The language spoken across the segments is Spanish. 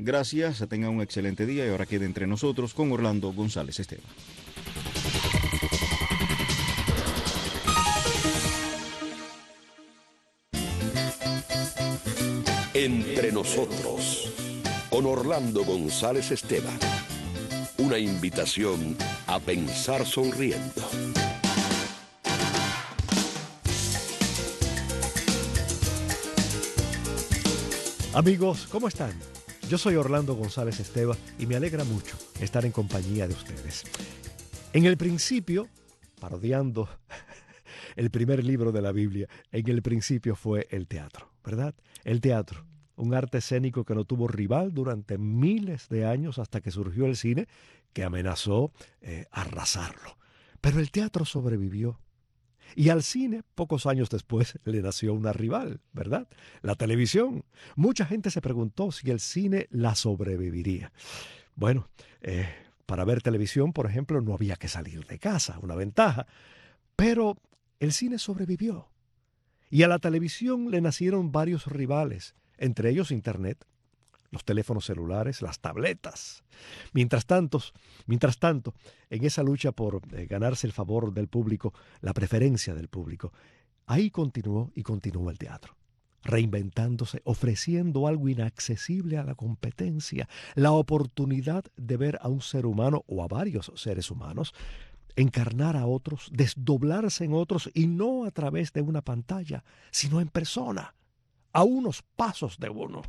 gracias, tengan un excelente día y ahora quede entre nosotros con Orlando González Esteban. Entre nosotros, con Orlando González Esteban. Una invitación a pensar sonriendo. Amigos, ¿cómo están? Yo soy Orlando González Esteban y me alegra mucho estar en compañía de ustedes. En el principio, parodiando el primer libro de la Biblia, en el principio fue el teatro, ¿verdad? El teatro, un arte escénico que no tuvo rival durante miles de años hasta que surgió el cine, que amenazó arrasarlo. Pero el teatro sobrevivió. Y al cine, pocos años después, le nació una rival, ¿verdad? La televisión. Mucha gente se preguntó si el cine la sobreviviría. Bueno, para ver televisión, por ejemplo, no había que salir de casa, una ventaja. Pero el cine sobrevivió. Y a la televisión le nacieron varios rivales, entre ellos Internet, los teléfonos celulares, las tabletas. Mientras tanto, en esa lucha por ganarse el favor del público, la preferencia del público, ahí continuó y continuó el teatro, reinventándose, ofreciendo algo inaccesible a la competencia, la oportunidad de ver a un ser humano o a varios seres humanos encarnar a otros, desdoblarse en otros y no a través de una pantalla, sino en persona, a unos pasos de uno.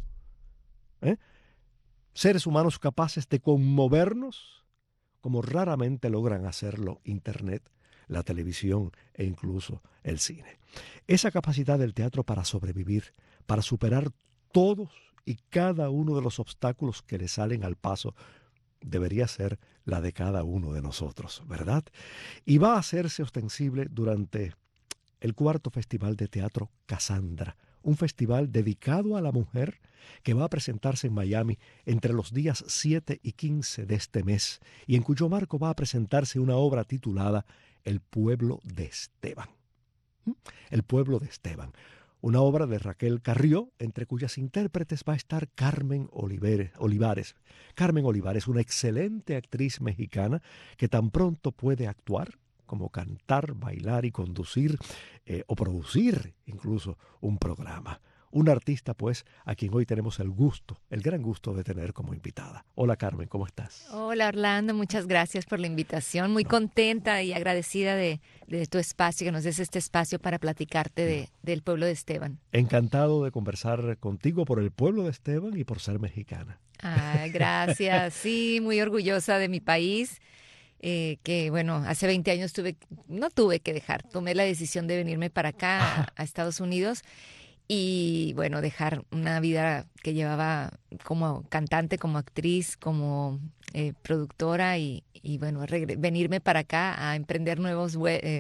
Seres humanos capaces de conmovernos como raramente logran hacerlo Internet, la televisión e incluso el cine. Esa capacidad del teatro para sobrevivir, para superar todos y cada uno de los obstáculos que le salen al paso, debería ser la de cada uno de nosotros, ¿verdad? Y va a hacerse ostensible durante el cuarto Festival de Teatro Cassandra, un festival dedicado a la mujer que va a presentarse en Miami entre los días 7 y 15 de este mes y en cuyo marco va a presentarse una obra titulada El pueblo de Esteban. El pueblo de Esteban, una obra de Raquel Carrió, entre cuyas intérpretes va a estar Carmen Olivares. Carmen Olivares, una excelente actriz mexicana que tan pronto puede actuar como cantar, bailar y conducir o producir incluso un programa. Un artista, pues, a quien hoy tenemos el gran gusto de tener como invitada. Hola, Carmen, ¿cómo estás? Hola, Orlando, muchas gracias por la invitación. Muy contenta y agradecida de tu espacio, que nos des este espacio para platicarte del pueblo de Esteban. Encantado de conversar contigo por el pueblo de Esteban y por ser mexicana. Ay, gracias. Sí, muy orgullosa de mi país. Que bueno, hace 20 años no tuve que dejar, tomé la decisión de venirme para acá a Estados Unidos y bueno, dejar una vida que llevaba como cantante, como actriz, como productora y bueno, venirme para acá a emprender nuevas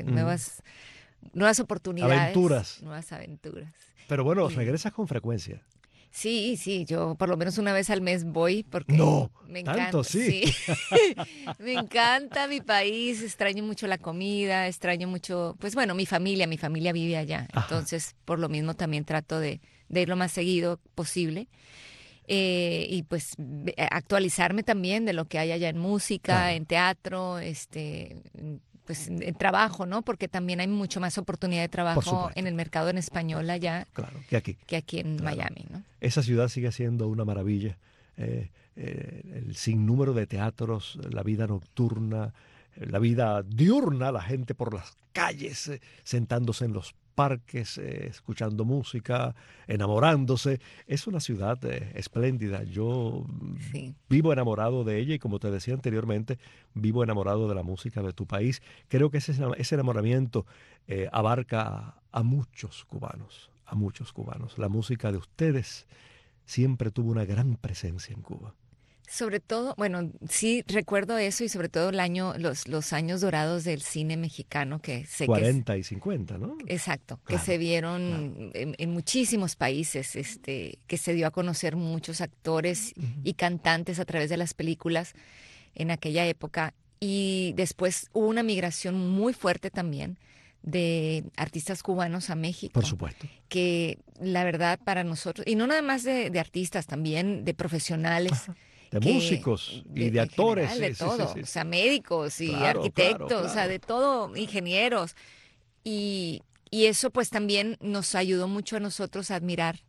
oportunidades. Nuevas aventuras. Pero bueno, regresas con frecuencia. Sí, yo por lo menos una vez al mes voy porque me encanta. Tanto, sí. Me encanta mi país, extraño mucho la comida, extraño mucho, pues bueno, mi familia vive allá, entonces por lo mismo también trato de ir lo más seguido posible. Y pues actualizarme también de lo que hay allá en música, en teatro, pues en trabajo, ¿no? Porque también hay mucho más oportunidad de trabajo en el mercado en español allá que aquí en Miami, ¿no? Esa ciudad sigue siendo una maravilla. El sinnúmero de teatros, la vida nocturna, la vida diurna, la gente por las calles, sentándose en los parques, escuchando música, enamorándose. Es una ciudad espléndida. Yo vivo enamorado de ella y, como te decía anteriormente, vivo enamorado de la música de tu país. Creo que ese enamoramiento abarca a muchos cubanos, a muchos cubanos. La música de ustedes siempre tuvo una gran presencia en Cuba. Sobre todo, bueno, sí recuerdo eso y sobre todo los años dorados del cine mexicano que sé 40 y 50, ¿no? Exacto, claro, que se vieron en muchísimos países, que se dio a conocer muchos actores y cantantes a través de las películas en aquella época. Y después hubo una migración muy fuerte también de artistas cubanos a México. Por supuesto. Que la verdad para nosotros, y no nada más de artistas, también de profesionales. Ajá. De músicos y de actores. General, de todo, o sea, médicos y Claro, arquitectos, claro. o sea, de todo, ingenieros. Y eso pues también nos ayudó mucho a nosotros a admirar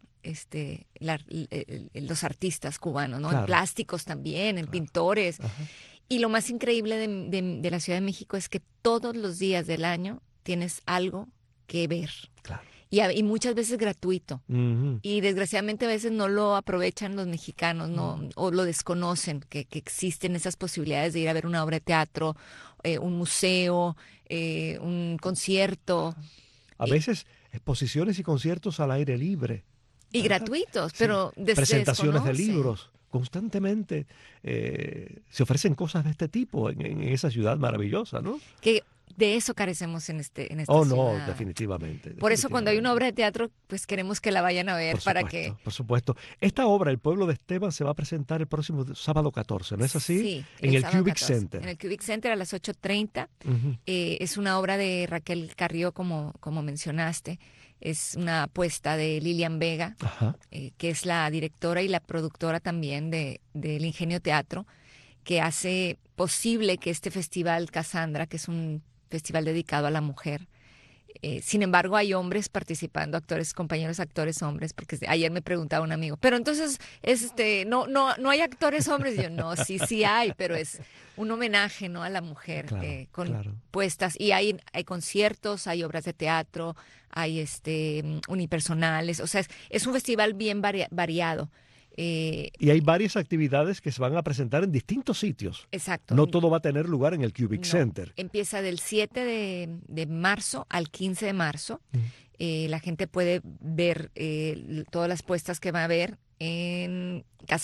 los artistas cubanos, ¿no? Claro. En plásticos también, en pintores. Ajá. Y lo más increíble de la Ciudad de México es que todos los días del año tienes algo que ver. Claro. Y muchas veces gratuito. Ujú. Y desgraciadamente a veces no lo aprovechan los mexicanos, ¿no? O lo desconocen, que existen esas posibilidades de ir a ver una obra de teatro, un museo, un concierto. A veces exposiciones y conciertos al aire libre. Y ¿verdad? gratuitos, Sí. pero Presentaciones de desconocen. libros. Constantemente se ofrecen cosas de este tipo en esa ciudad maravillosa, ¿no? Que de eso carecemos en esta Oh, ciudad. no, definitivamente. Por eso cuando hay una definitivamente. obra de teatro, pues queremos que la vayan a ver Por para supuesto, que... por supuesto. Esta obra, El pueblo de Esteban, se va a presentar el próximo sábado 14, ¿no es así? Sí, En el sábado Cubic 14. Center. En el Cubic Center a las 8:30. Ujú. Es una obra de Raquel Carrió, como mencionaste. Es una apuesta de Lilian Vega, Ajá. que es la directora y la productora también del Ingenio Teatro, que hace posible que este festival Cassandra, que es un festival dedicado a la mujer, sin embargo hay hombres participando, compañeros actores hombres, porque ayer me preguntaba un amigo, pero entonces no hay actores hombres. Y yo, no, sí hay, pero es un homenaje, ¿no?, a la mujer, Claro, con claro. puestas, y hay conciertos, hay obras de teatro, hay unipersonales, o sea, es un festival bien variado. Y hay varias actividades que se van a presentar en distintos sitios. Exacto. No todo va a tener lugar en el Cubic No, Center. empieza del 7 de marzo al 15 de marzo. La gente puede ver todas las puestas que va a haber en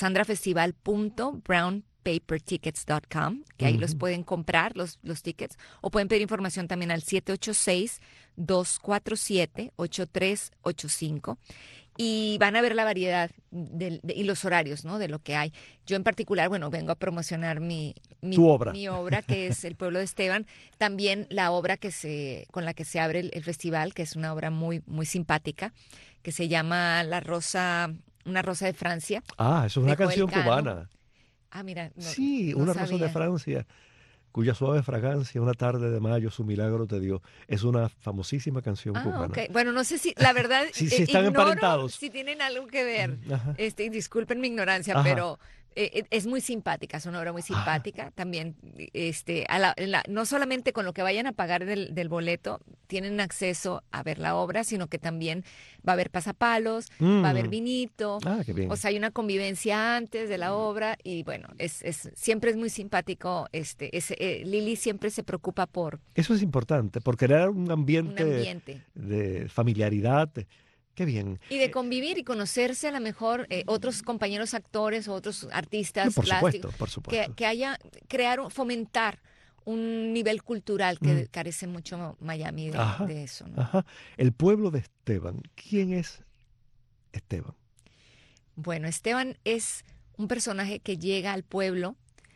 cassandrafestival.brownpapertickets.com, que ahí los pueden comprar, los tickets, o pueden pedir información también al 786-247-8385. Y van a ver la variedad y los horarios, ¿no?, de lo que hay. Yo en particular, bueno, vengo a promocionar Tu obra. mi obra, que es El pueblo de Esteban. También la obra con la que se abre el festival, que es una obra muy, muy simpática, que se llama Una rosa de Francia. Ah, eso es una de Joel canción Cano. cubana. Ah, mira, Sí, no Una rosa de sabía. Francia, cuya suave fragancia una tarde de mayo su milagro te dio. Es una famosísima canción cubana. Ok. Bueno, no sé si, la verdad, Sí, sí están ignoro emparentados. si tienen algo que ver. Ajá. Y disculpen mi ignorancia, Ajá. pero es muy simpática, es una obra muy simpática. También, no solamente con lo que vayan a pagar del boleto, tienen acceso a ver la obra, sino que también va a haber pasapalos, va a haber vinito. Ah, qué bien. O sea, hay una convivencia antes de la obra y bueno, siempre es muy simpático. Lili siempre se preocupa por Eso es importante, por crear un un ambiente ambiente. de familiaridad. Qué bien. Y de convivir y conocerse a lo mejor otros compañeros actores o otros artistas Por plásticos. supuesto, por supuesto. Que haya, fomentar un nivel cultural que carece mucho Miami Ajá, de eso, ¿no? Ajá. El pueblo de Esteban. ¿Quién es Esteban? Bueno, Esteban es un personaje que llega al pueblo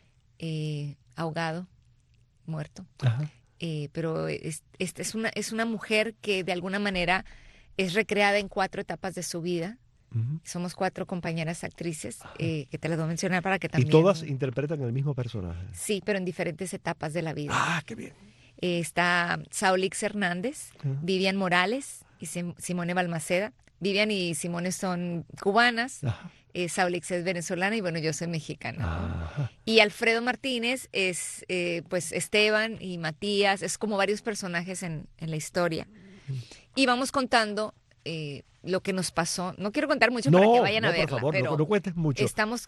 ahogado, muerto, Ajá. pero es una mujer que de alguna manera es recreada en 4 etapas de su vida. Ujú. Somos 4 compañeras actrices que te las voy a mencionar para que Y también... todas interpretan el mismo personaje. Sí, pero en diferentes etapas de la vida. Ah, qué bien. Está Saulix Hernández, Ajá. Vivian Morales y Simone Balmaceda. Vivian y Simone son cubanas, Ajá. Saulix es venezolana y bueno, yo soy mexicana, ¿no? Ajá. Y Alfredo Martínez es pues Esteban y Matías, es como varios personajes en la historia. Y vamos contando lo que nos pasó. No quiero contar mucho para que vayan a verla, por favor, pero no cuentes mucho.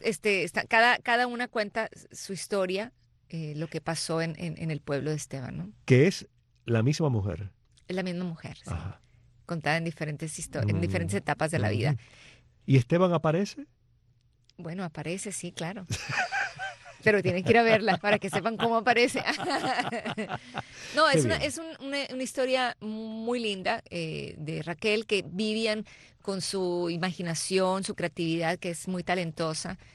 cada una cuenta su historia, lo que pasó en el pueblo de Esteban, ¿no? Que es la misma mujer. Es la misma mujer, sí, Ajá. contada en diferentes en diferentes etapas de la vida. ¿Y Esteban aparece? Bueno, aparece, sí, claro. Pero tienen que ir a verla para que sepan cómo aparece. No, Qué es bien. una historia muy linda de Raquel, que Vivian, con su imaginación, su creatividad, que es muy talentosa,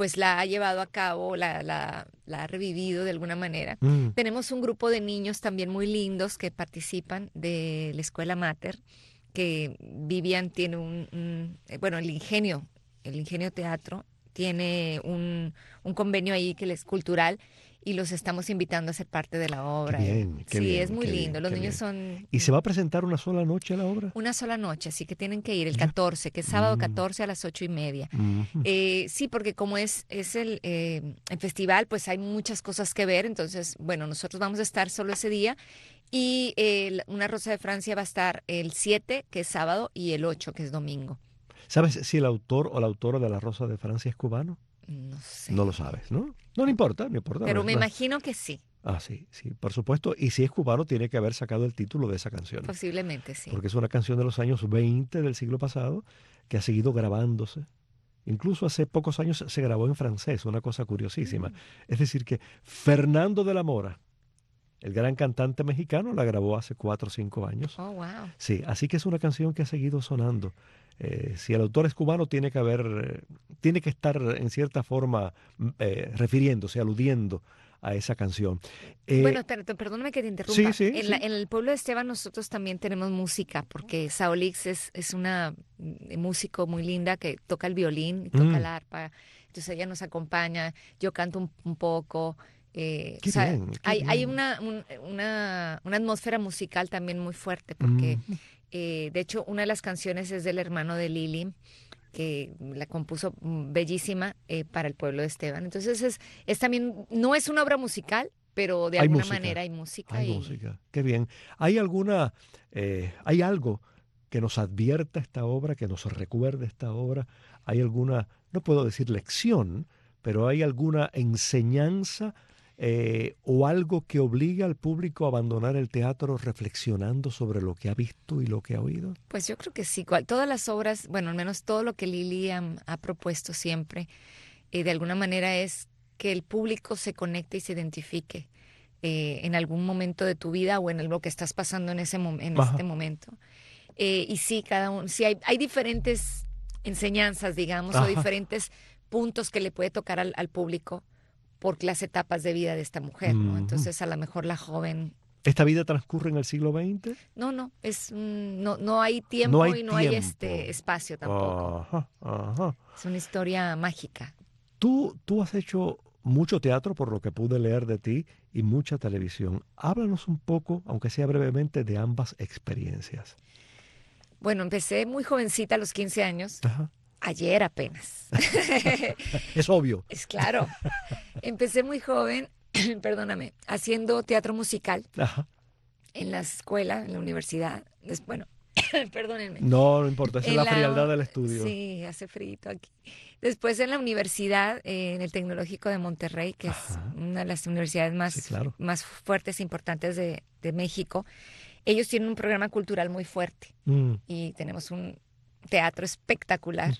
pues la ha llevado a cabo, la ha revivido de alguna manera. Tenemos un grupo de niños también muy lindos que participan de la Escuela Mater, que Vivian tiene bueno, el Ingenio Teatro tiene un convenio ahí que es cultural y los estamos invitando a ser parte de la obra. Qué bien, qué sí, bien, es muy qué lindo. bien, Los qué niños bien. son... ¿Y se va a presentar una sola noche la obra? Una sola noche, así que tienen que ir el Ya. 14, que es sábado 14 a las 8:30. Ujú. Sí, porque como es el festival, pues hay muchas cosas que ver. Entonces, bueno, nosotros vamos a estar solo ese día. Y Una Rosa de Francia va a estar el 7, que es sábado, y el 8, que es domingo. ¿Sabes si el autor o la autora de La Rosa de Francia es cubano? No sé. No lo sabes, ¿no? No le importa, no importa. Pero no, me no. imagino que sí, Ah, sí, sí, por supuesto. Y si es cubano, tiene que haber sacado el título de esa canción. posiblemente sí. Porque es una canción de los años 20 del siglo pasado que ha seguido grabándose. Incluso hace pocos años se grabó en francés, una cosa curiosísima. Es decir, que Fernando de la Mora, el gran cantante mexicano, la grabó hace 4 o 5 años. Oh, wow. Sí, así que es una canción que ha seguido sonando. Si el autor es cubano, tiene que estar en cierta forma refiriéndose, aludiendo a esa canción. Bueno, perdóname que te interrumpa. sí, sí, En sí. en el pueblo de Esteban nosotros también tenemos música, porque Saolix es una músico muy linda que toca el violín y toca la arpa. Entonces ella nos acompaña, yo canto un poco. Qué O sea, bien, qué hay bien. una atmósfera musical también muy fuerte, porque de hecho una de las canciones es del hermano de Lili, que la compuso bellísima para el pueblo de Esteban. Entonces es también, no es una obra musical, pero de Hay alguna música. manera hay música. Hay música, qué bien. ¿Hay algo que nos advierta esta obra, que nos recuerde esta obra? ¿Hay alguna, no puedo decir lección, pero hay alguna enseñanza o algo que obliga al público a abandonar el teatro reflexionando sobre lo que ha visto y lo que ha oído? Pues yo creo que sí. Todas las obras, bueno, al menos todo lo que Lili ha propuesto siempre, de alguna manera es que el público se conecte y se identifique en algún momento de tu vida o en lo que estás pasando en este momento. Y sí, sí hay diferentes enseñanzas, digamos, o diferentes puntos que le puede tocar al público por las etapas de vida de esta mujer, ¿no? Entonces, a lo mejor la joven... ¿Esta vida transcurre en el siglo XX? No, no hay tiempo No hay y no hay tiempo. espacio tampoco. Ajá. Es una historia mágica. Tú has hecho mucho teatro, por lo que pude leer de ti, y mucha televisión. Háblanos un poco, aunque sea brevemente, de ambas experiencias. Bueno, empecé muy jovencita, a los 15 años. Ajá. Ayer apenas. Es obvio. Es claro. Empecé muy joven, perdóname, haciendo teatro musical Ajá. en la escuela, en la universidad. Bueno, perdónenme. No importa, esa es la frialdad del estudio. Sí, hace frío aquí. Después en la universidad, en el Tecnológico de Monterrey, que es una de las universidades más fuertes e importantes de México, ellos tienen un programa cultural muy fuerte y tenemos un teatro espectacular.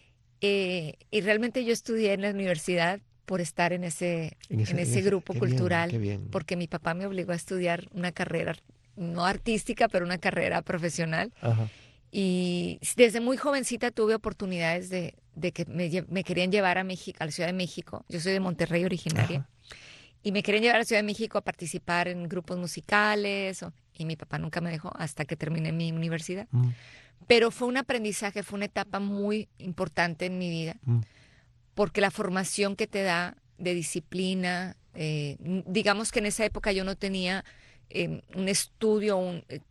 Y realmente yo estudié en la universidad por estar en ese grupo cultural, qué bien. porque mi papá me obligó a estudiar una carrera, no artística, pero una carrera profesional. Ajá. Y desde muy jovencita tuve oportunidades de que me querían llevar a México, a la Ciudad de México. Yo soy de Monterrey originaria. Ajá. Y me querían llevar a la Ciudad de México a participar en grupos musicales. Y mi papá nunca me dejó hasta que terminé mi universidad. Pero fue un aprendizaje, fue una etapa muy importante en mi vida. Porque la formación que te da de disciplina, digamos que en esa época yo no tenía un estudio,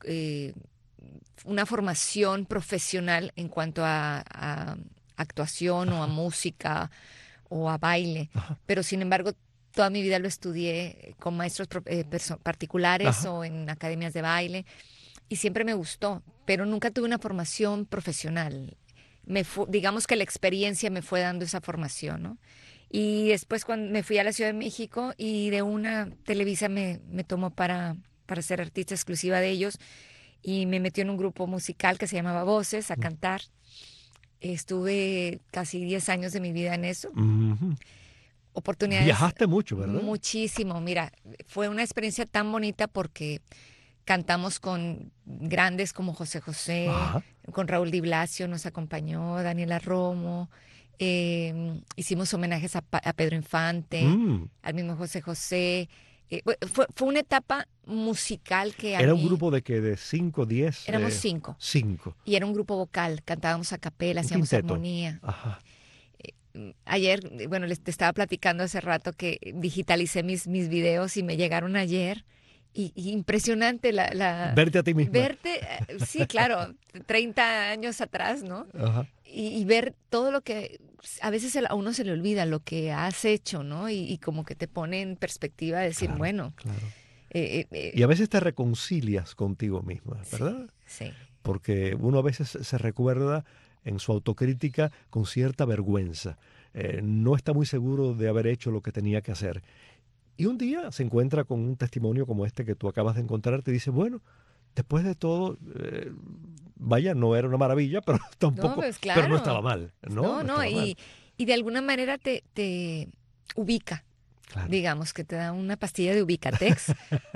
una formación profesional en cuanto a actuación o a música o a baile, pero sin embargo toda mi vida lo estudié con maestros particulares o en academias de baile y siempre me gustó, pero nunca tuve una formación profesional. Digamos que la experiencia me fue dando esa formación, ¿no? Y después cuando me fui a la Ciudad de México y de una Televisa me tomó para ser artista exclusiva de ellos y me metió en un grupo musical que se llamaba Voces a cantar. Estuve casi 10 años de mi vida en eso. Oportunidades. Viajaste mucho, ¿verdad? Muchísimo. Mira, fue una experiencia tan bonita porque cantamos con grandes como José José, con Raúl Di Blasio nos acompañó, Daniela Romo, Hicimos homenajes a Pedro Infante, al mismo José José. Fue una etapa musical que ¿Era un grupo de que de 5, 10? Éramos 5. 5. Y era un grupo vocal, cantábamos a capela, hacíamos quinteto. armonía. Ajá. Ayer, bueno, te estaba platicando hace rato que digitalicé mis videos y me llegaron ayer. Y impresionante verte a ti misma. Verte, sí, claro, 30 años atrás, ¿no? Ajá. Y ver todo lo que a veces a uno se le olvida lo que has hecho, ¿no? Y como que te pone en perspectiva de decir, Claro, bueno. Claro. Y a veces te reconcilias contigo misma, ¿verdad? Sí. Porque uno a veces se recuerda en su autocrítica con cierta vergüenza. No está muy seguro de haber hecho lo que tenía que hacer. Y un día se encuentra con un testimonio como este que tú acabas de encontrar, te dice, bueno, después de todo, vaya, no era una maravilla, pero tampoco, No, pues claro. pero no estaba mal. No, y de alguna manera te ubica. Claro. Digamos, que te da una pastilla de Ubicatex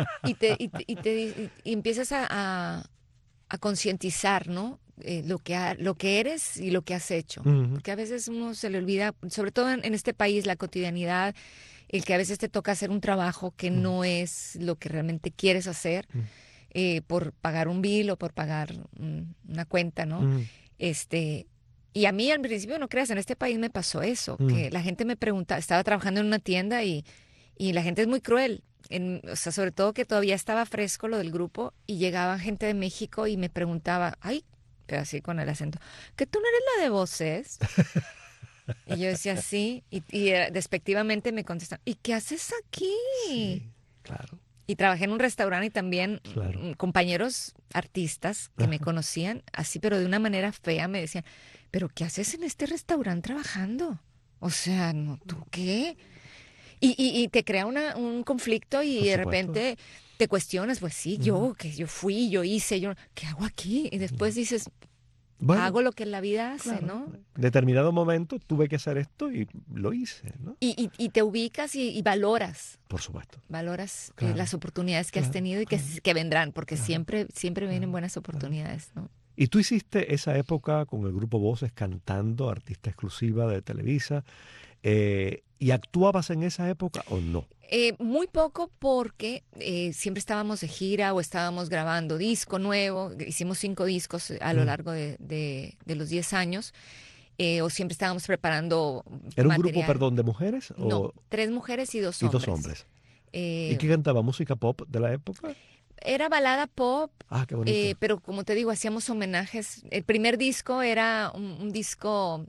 y empiezas a concientizar, ¿no? Lo que eres y lo que has hecho. Porque a veces uno se le olvida, sobre todo en este país, la cotidianidad, el que a veces te toca hacer un trabajo que no es lo que realmente quieres hacer, por pagar un bill o por pagar una cuenta, ¿no? Y a mí al principio, no creas, en este país me pasó eso, que la gente me pregunta, estaba trabajando en una tienda y la gente es muy cruel. O sea, sobre todo que todavía estaba fresco lo del grupo y llegaba gente de México y me preguntaba, ay, pero así con el acento, ¿que tú no eres la de voces? Y yo decía, sí, y despectivamente me contestan, ¿y qué haces aquí? Sí, claro. Y trabajé en un restaurante y también compañeros artistas que me conocían así, pero de una manera fea, me decían, ¿pero qué haces en este restaurante trabajando? O sea, ¿no, tú qué? Y te crea un conflicto y de repente te cuestionas, pues sí, yo fui, yo hice, ¿qué hago aquí? Y después dices, bueno, hago lo que la vida hace, claro, ¿no? En determinado momento tuve que hacer esto y lo hice, ¿no? Y te ubicas y valoras. Por supuesto. Valoras las oportunidades que has tenido y que vendrán, porque siempre vienen buenas oportunidades, ¿no? ¿Y tú hiciste esa época con el grupo Voces cantando, artista exclusiva de Televisa? ¿Y actuabas en esa época o no? Muy poco porque siempre estábamos de gira o estábamos grabando disco nuevo. Hicimos 5 discos a lo largo de los 10 años. O siempre estábamos preparando ¿Era un material. grupo, perdón, de mujeres? No, 3 mujeres y 2 hombres. Y 2 hombres. ¿Y qué cantaba? ¿Música pop de la época? Era balada pop, qué bonito. pero como te digo, hacíamos homenajes. El primer disco era un disco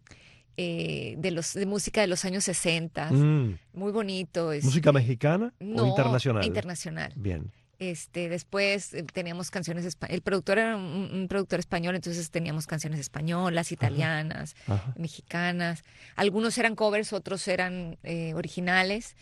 de música de los años 60, muy bonito. ¿Música mexicana o internacional? Internacional. Bien. Después teníamos canciones, el productor era un productor español, entonces teníamos canciones españolas, italianas, mexicanas. Algunos eran covers, otros eran originales.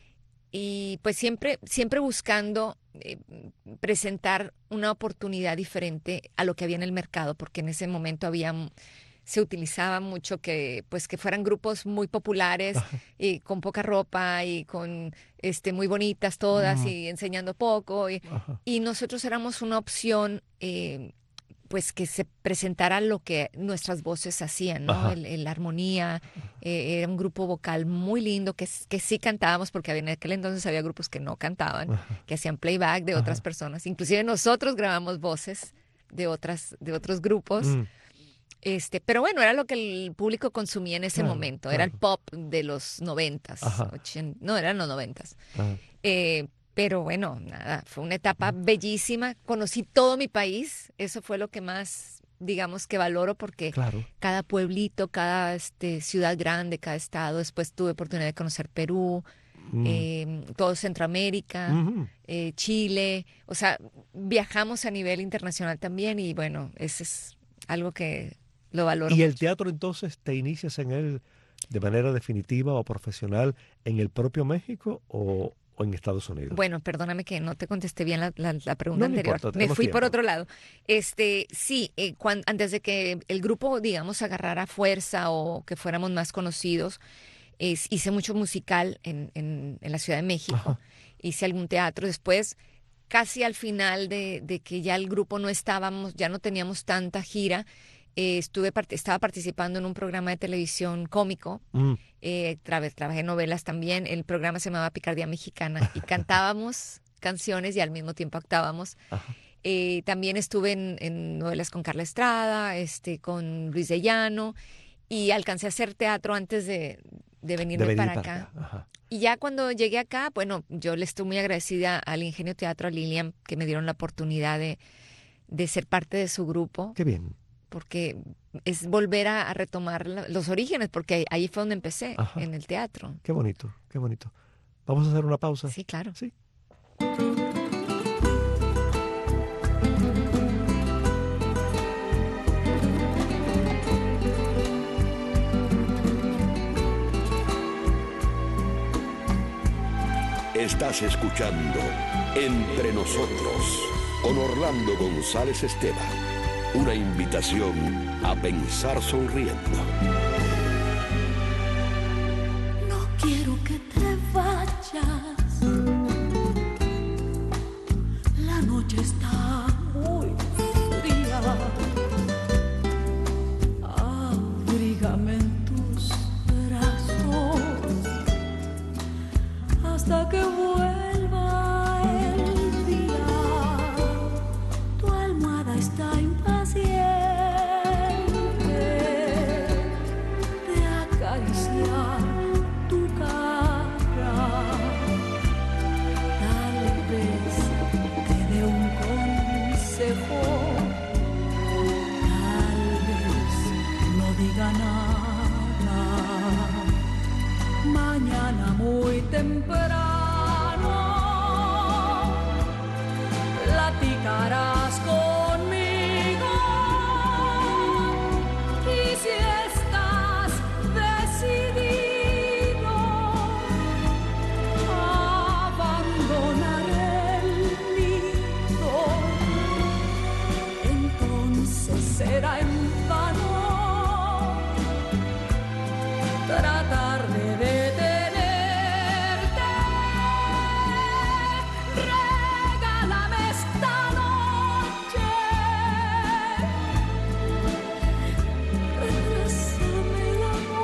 Y pues siempre buscando presentar una oportunidad diferente a lo que había en el mercado, porque en ese momento se utilizaba mucho que fueran grupos muy populares y con poca ropa y con muy bonitas todas y enseñando poco y nosotros éramos una opción pues que se presentara lo que nuestras voces hacían, ¿no? La armonía, era un grupo vocal muy lindo que sí cantábamos, porque en aquel entonces había grupos que no cantaban, que hacían playback de otras personas. Inclusive nosotros grabamos voces de otros grupos. Pero bueno, era lo que el público consumía en ese momento. Era el pop de los 90s. No, eran los 90s. Pero bueno, nada, fue una etapa bellísima. Conocí todo mi país. Eso fue lo que más, digamos, que valoro, porque cada pueblito, cada ciudad grande, cada estado. Después tuve oportunidad de conocer Perú, todo Centroamérica, Chile. O sea, viajamos a nivel internacional también y bueno, eso es algo que lo valoro. ¿Y el teatro entonces te inicias en él de manera definitiva o profesional en el propio México o en Estados Unidos? Bueno, perdóname que no te contesté bien la pregunta anterior. Importa, me fui tiempo. por otro lado. Sí, antes de que el grupo, digamos, agarrara fuerza o que fuéramos más conocidos, hice mucho musical en la Ciudad de México. Hice algún teatro. Después, casi al final de que ya el grupo no estábamos, ya no teníamos tanta gira, estaba participando en un programa de televisión cómico. Trabajé en novelas también. El programa se llamaba Picardía Mexicana y cantábamos canciones y al mismo tiempo actuábamos. También estuve en novelas con Carla Estrada, con Luis de Llano, y alcancé a hacer teatro antes de venirme para acá. Y ya cuando llegué acá, bueno, yo le estoy muy agradecida al Ingenio Teatro, a Lilian, que me dieron la oportunidad de ser parte de su grupo. Qué bien. Porque es volver a retomar los orígenes, porque ahí fue donde empecé, en el teatro. Qué bonito, qué bonito. ¿Vamos a hacer una pausa? Sí, claro. Sí. Estás escuchando Entre Nosotros con Orlando González Esteban. Una invitación a pensar sonriendo. No quiero que te vayas. La noche está muy fría. Abrígame en tus brazos hasta que vuelva el día. Tu almohada está impaciente de acariciar tu cara. Tal vez te dé un consejo, tal vez no diga nada. Mañana muy temprano platicarás conmigo, y si estás decidido a abandonar el nido, entonces será en vano tratar de detenerte. Regálame esta noche, retrásame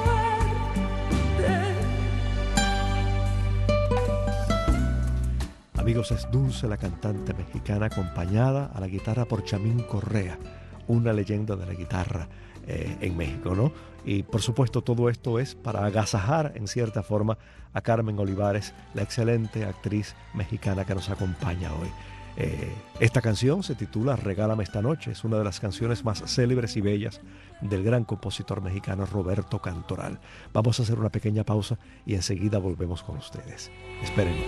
la muerte. Amigos, es Dulce, la cantante mexicana, acompañada a la guitarra por Chamín Correa, una leyenda de la guitarra en México, ¿no? Y por supuesto todo esto es para agasajar en cierta forma a Carmen Olivares, la excelente actriz mexicana que nos acompaña hoy. Esta canción se titula Regálame esta noche, es una de las canciones más célebres y bellas del gran compositor mexicano Roberto Cantoral. Vamos a hacer una pequeña pausa y enseguida volvemos con ustedes. Espérenos.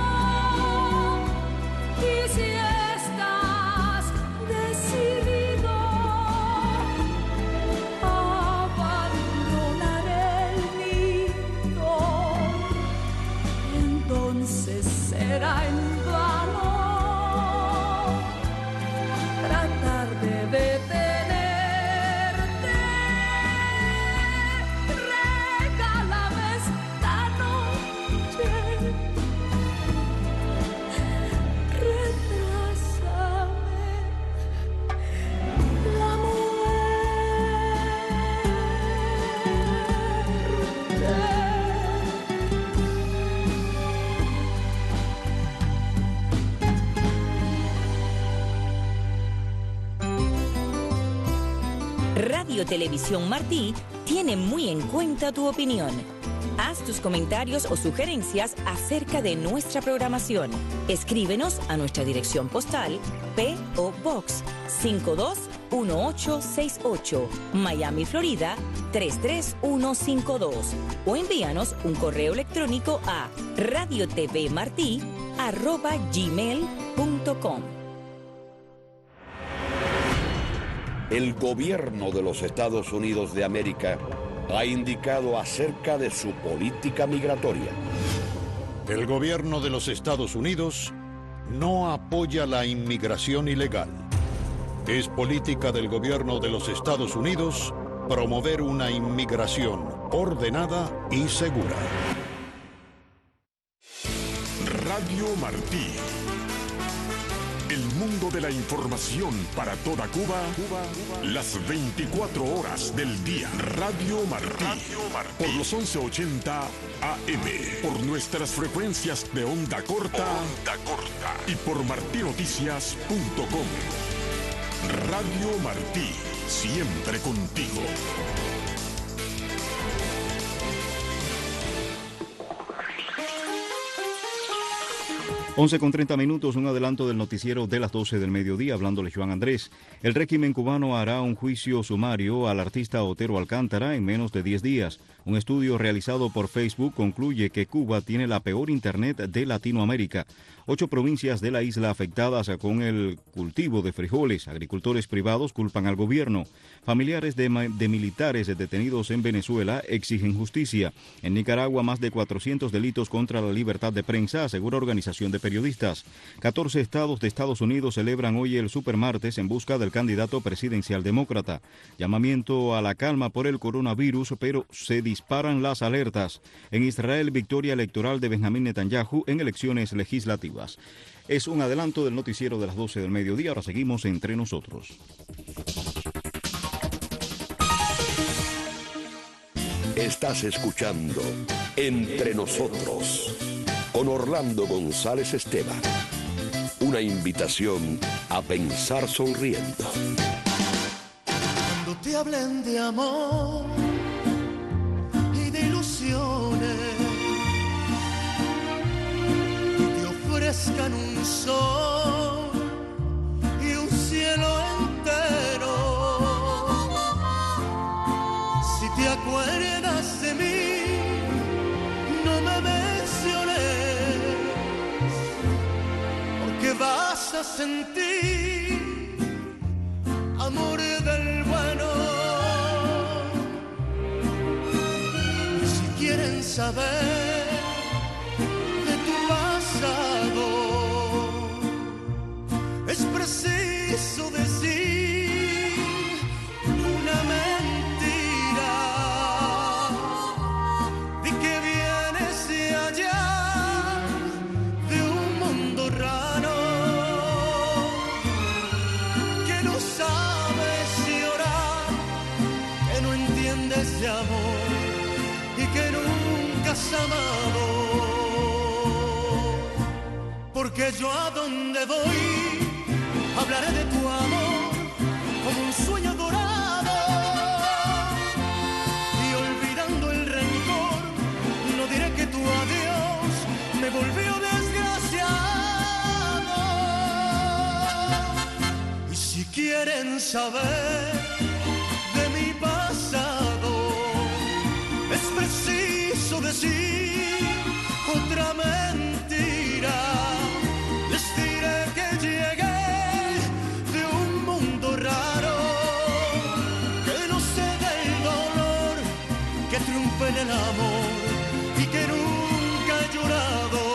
Y si estás decidido a abandonar el nido, entonces será en vano tratar de detenerte. Regálame esta noche, retrásame la Radio Televisión Martí tiene muy en cuenta tu opinión. Haz tus comentarios o sugerencias acerca de nuestra programación. Escríbenos a nuestra dirección postal P.O. Box 521868, Miami, Florida 33152, o envíanos un correo electrónico a radiotvmarti@gmail.com. El gobierno de los Estados Unidos de América ha indicado acerca de su política migratoria. El gobierno de los Estados Unidos no apoya la inmigración ilegal. Es política del gobierno de los Estados Unidos promover una inmigración ordenada y segura. Radio Martí, el mundo de la información para toda Cuba, las 24 horas del día. Radio Martí, por los 1180 AM, por nuestras frecuencias de onda corta y por martinoticias.com. Radio Martí, siempre contigo. 11:30, un adelanto del noticiero de las 12 del mediodía, hablándole Juan Andrés. El régimen cubano hará un juicio sumario al artista Otero Alcántara en menos de 10 días. Un estudio realizado por Facebook concluye que Cuba tiene la peor internet de Latinoamérica. 8 provincias de la isla afectadas con el cultivo de frijoles. Agricultores privados culpan al gobierno. Familiares de militares detenidos en Venezuela exigen justicia. En Nicaragua, más de 400 delitos contra la libertad de prensa, asegura Organización de Periodistas. 14 estados de Estados Unidos celebran hoy el supermartes en busca del candidato presidencial demócrata. Llamamiento a la calma por el coronavirus, pero se disparan las alertas. En Israel, victoria electoral de Benjamín Netanyahu en elecciones legislativas. Es un adelanto del noticiero de las 12 del mediodía. Ahora seguimos Entre Nosotros. Estás escuchando Entre Nosotros con Orlando González Esteban. Una invitación a pensar sonriendo. Cuando te hablen de amor y de ilusiones, y te ofrezcan un sol y un cielo entero, si te acuerdas de mí, no me menciones, porque vas a sentir amor del bueno. Y si quieren saber de tu pasado, es preciso decir una mentira, de que vienes de allá, de un mundo raro, que no sabes llorar, que no entiendes de amor y que nunca has amado. Porque yo a donde voy hablaré de tu amor como un sueño dorado, y olvidando el rencor no diré que tu adiós me volvió desgraciado. Y si quieren saber de mi pasado, es preciso decir otra mentira. Les diré que llegué de un mundo raro, que no sé del dolor, que triunfa en el amor y que nunca he llorado.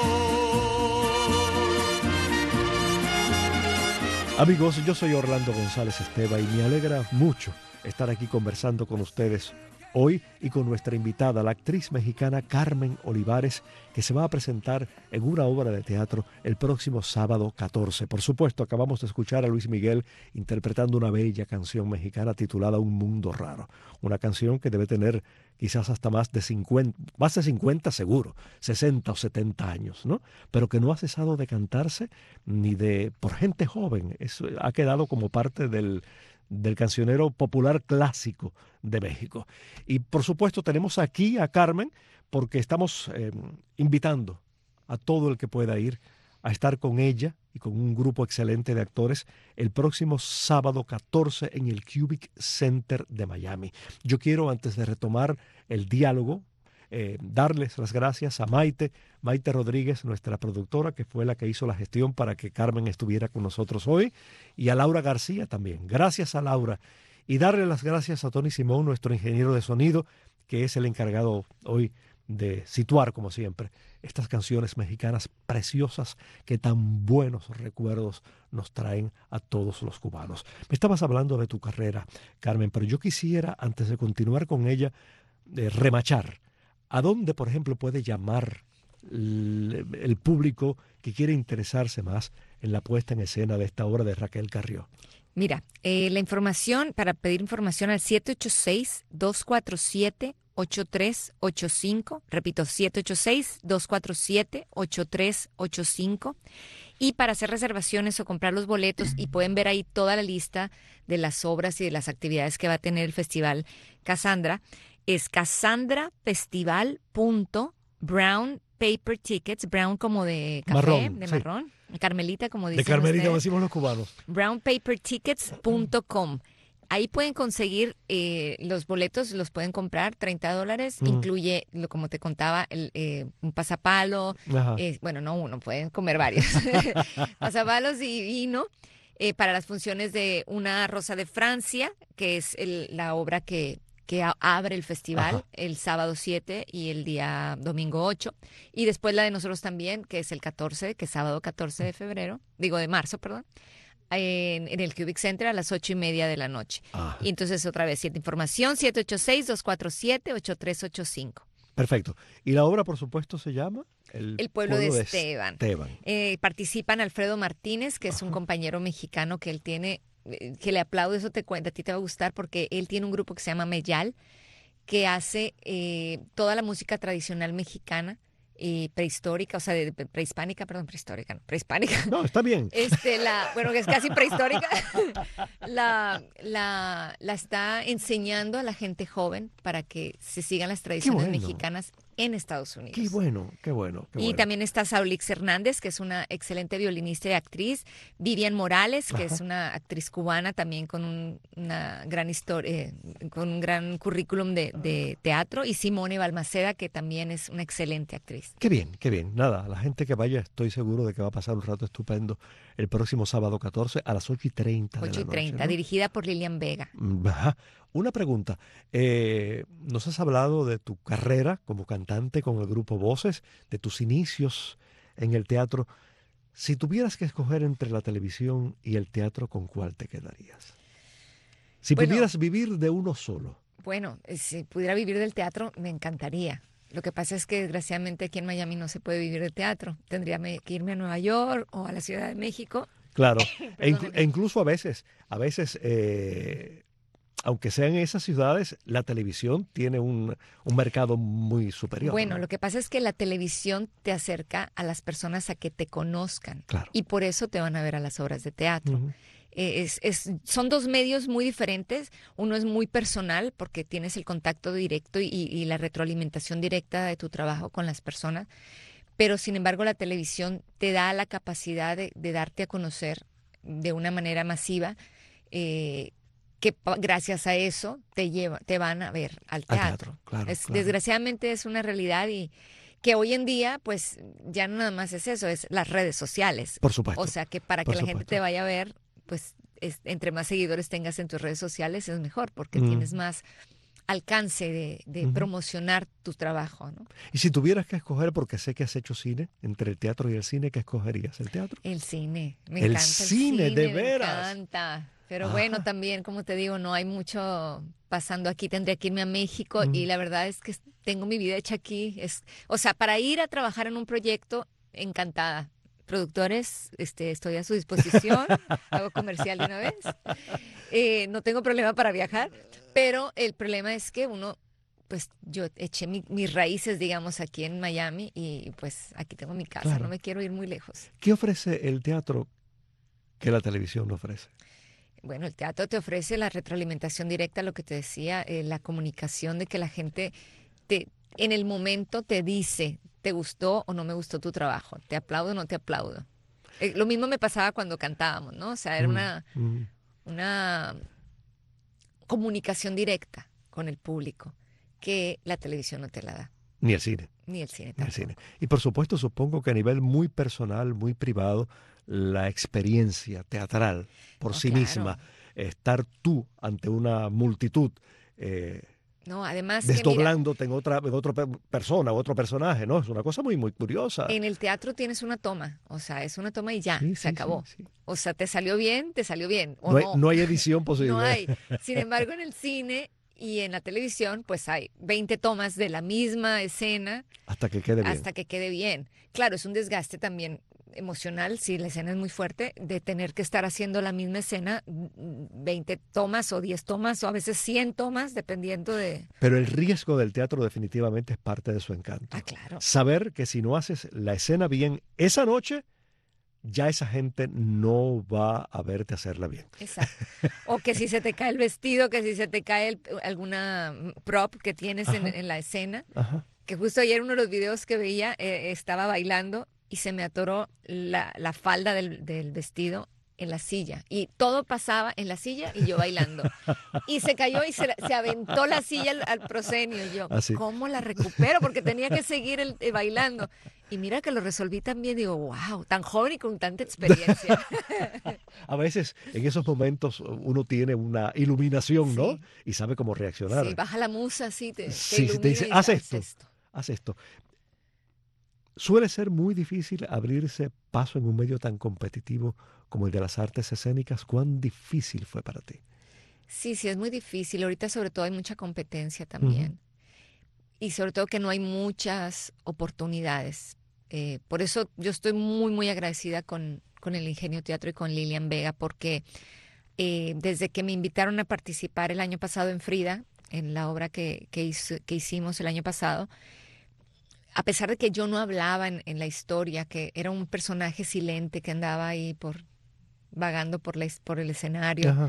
Amigos, yo soy Orlando González Esteban y me alegra mucho estar aquí conversando con ustedes hoy y con nuestra invitada, la actriz mexicana Carmen Olivares, que se va a presentar en una obra de teatro el próximo sábado 14. Por supuesto, acabamos de escuchar a Luis Miguel interpretando una bella canción mexicana titulada Un Mundo Raro, una canción que debe tener quizás hasta más de 50 seguro, 60 o 70 años, ¿no? Pero que no ha cesado de cantarse ni por gente joven. Eso ha quedado como parte del cancionero popular clásico de México. Y por supuesto tenemos aquí a Carmen porque estamos invitando a todo el que pueda ir a estar con ella y con un grupo excelente de actores el próximo sábado 14 en el Cubic Center de Miami. Yo quiero, antes de retomar el diálogo, darles las gracias a Maite Rodríguez, nuestra productora, que fue la que hizo la gestión para que Carmen estuviera con nosotros hoy, y a Laura García también. Gracias a Laura. Y darle las gracias a Tony Simón, nuestro ingeniero de sonido, que es el encargado hoy de situar, como siempre, estas canciones mexicanas preciosas que tan buenos recuerdos nos traen a todos los cubanos. Me estabas hablando de tu carrera, Carmen, pero yo quisiera, antes de continuar con ella, remachar. ¿A dónde, por ejemplo, puede llamar el público que quiere interesarse más en la puesta en escena de esta obra de Raquel Carrió? Mira, la información, para pedir información al 786-247-8385, repito, 786-247-8385, y para hacer reservaciones o comprar los boletos, y pueden ver ahí toda la lista de las obras y de las actividades que va a tener el Festival Cassandra, es cassandrafestival.brown paper tickets, brown como de café, marrón, de sí. marrón, Carmelita como dicen De Carmelita, ustedes. decimos los cubanos. brownpapertickets.com. Ahí pueden conseguir los boletos, los pueden comprar, $30. Incluye, como te contaba, un pasapalo. Ajá. Bueno, no uno, pueden comer varios. Pasapalos y vino para las funciones de Una Rosa de Francia, que es la obra que abre el festival. Ajá. El sábado 7 y el día domingo 8. Y después la de nosotros también, que es el 14, que es sábado 14 de marzo, perdón. En el Cubic Center a las 8:30 de la noche. Ajá. Y entonces otra vez, información 786-247-8385. Perfecto. Y la obra, por supuesto, se llama El pueblo de Esteban. Participan Alfredo Martínez, que es un compañero mexicano que él tiene, que le aplaudo, eso te cuenta, a ti te va a gustar porque él tiene un grupo que se llama Meyal, que hace toda la música tradicional mexicana, prehistórica, o sea, prehispánica, perdón, prehistórica, no, prehispánica. No, está bien. Bueno, que es casi prehistórica, la está enseñando a la gente joven para que se sigan las tradiciones mexicanas en Estados Unidos. Qué bueno, qué bueno. Y también está Saulix Hernández, que es una excelente violinista y actriz. Vivian Morales, que es una actriz cubana también con una gran historia, con un gran currículum de teatro. Y Simone Balmaceda, que también es una excelente actriz. Qué bien, qué bien. Nada, la gente que vaya, estoy seguro de que va a pasar un rato estupendo el próximo sábado 14 a las 8:30 de la noche. 8:30, ¿no? Dirigida por Lilian Vega. Ajá. Una pregunta. Nos has hablado de tu carrera como cantante con el grupo Voces, de tus inicios en el teatro. Si tuvieras que escoger entre la televisión y el teatro, ¿con cuál te quedarías? Si pudieras vivir de uno solo. Bueno, si pudiera vivir del teatro, me encantaría. Lo que pasa es que desgraciadamente aquí en Miami no se puede vivir del teatro. Tendría que irme a Nueva York o a la Ciudad de México. Claro, e incluso a veces, aunque sean en esas ciudades, la televisión tiene un mercado muy superior. Bueno, ¿no? lo que pasa es que la televisión te acerca a las personas a que te conozcan. Claro. Y por eso te van a ver a las obras de teatro. Uh-huh. Son dos medios muy diferentes. Uno es muy personal porque tienes el contacto directo y la retroalimentación directa de tu trabajo con las personas. Pero, sin embargo, la televisión te da la capacidad de darte a conocer de una manera masiva, que gracias a eso te van a ver al teatro. Claro. Desgraciadamente es una realidad y que hoy en día, pues, ya no nada más es eso, es las redes sociales. Por supuesto. O sea, que para que la gente te vaya a ver, pues, entre más seguidores tengas en tus redes sociales es mejor porque tienes más alcance de promocionar tu trabajo, ¿no? Y si tuvieras que escoger, porque sé que has hecho cine, entre el teatro y el cine, ¿qué escogerías? ¿El teatro? El cine. Me el encanta cine, de veras. Me encanta. Pero bueno, también, como te digo, no hay mucho pasando aquí. Tendría que irme a México y la verdad es que tengo mi vida hecha aquí. O sea, para ir a trabajar en un proyecto, encantada. Productores, estoy a su disposición. Hago comercial de una vez. No tengo problema para viajar, pero el problema es que pues yo eché mis raíces, digamos, aquí en Miami y pues aquí tengo mi casa. Claro. No me quiero ir muy lejos. ¿Qué ofrece el teatro que la televisión no ofrece? Bueno, el teatro te ofrece la retroalimentación directa, lo que te decía, la comunicación de que la gente en el momento te dice, ¿te gustó o no me gustó tu trabajo? ¿Te aplaudo o no te aplaudo? Lo mismo me pasaba cuando cantábamos, ¿no? O sea, era una comunicación directa con el público que la televisión no te la da. Ni el cine. Ni el cine tampoco. Y por supuesto, supongo que a nivel muy personal, muy privado, la experiencia teatral por sí misma, estar tú ante una multitud, no, además desdoblándote en otra persona, otro personaje, ¿no? Es una cosa muy, muy curiosa. En el teatro tienes una toma, o sea, es una toma y ya, se acabó. Sí. O sea, te salió bien, o no hay edición posible. No hay. Sin embargo, en el cine Y en la televisión, pues hay 20 tomas de la misma escena. Hasta que quede bien. Hasta que quede bien. Claro, es un desgaste también emocional, si la escena es muy fuerte, de tener que estar haciendo la misma escena 20 tomas o 10 tomas o a veces 100 tomas, dependiendo de... Pero el riesgo del teatro definitivamente es parte de su encanto. Claro. Saber que si no haces la escena bien esa noche, ya esa gente no va a verte hacerla bien. Exacto. O que si se te cae el vestido, que si se te cae alguna prop que tienes en la escena. Ajá. Que justo ayer uno de los videos que veía, estaba bailando y se me atoró la falda del vestido en la silla. Y todo pasaba en la silla y yo bailando. Y se cayó y se aventó la silla al proscenio. Y yo, ¿cómo la recupero? Porque tenía que seguir bailando. Y mira que lo resolví también. Digo, wow, tan joven y con tanta experiencia. A veces en esos momentos uno tiene una iluminación, ¿no? Y sabe cómo reaccionar. Sí, baja la musa, sí, te dice, haz esto. Suele ser muy difícil abrirse paso en un medio tan competitivo como el de las artes escénicas. ¿Cuán difícil fue para ti? Sí, es muy difícil. Ahorita sobre todo hay mucha competencia también. Y sobre todo que no hay muchas oportunidades. Por eso yo estoy muy, muy agradecida con el Ingenio Teatro y con Lilian Vega, porque desde que me invitaron a participar el año pasado en Frida, en la obra que hicimos el año pasado, a pesar de que yo no hablaba en la historia, que era un personaje silente que andaba ahí vagando por el escenario,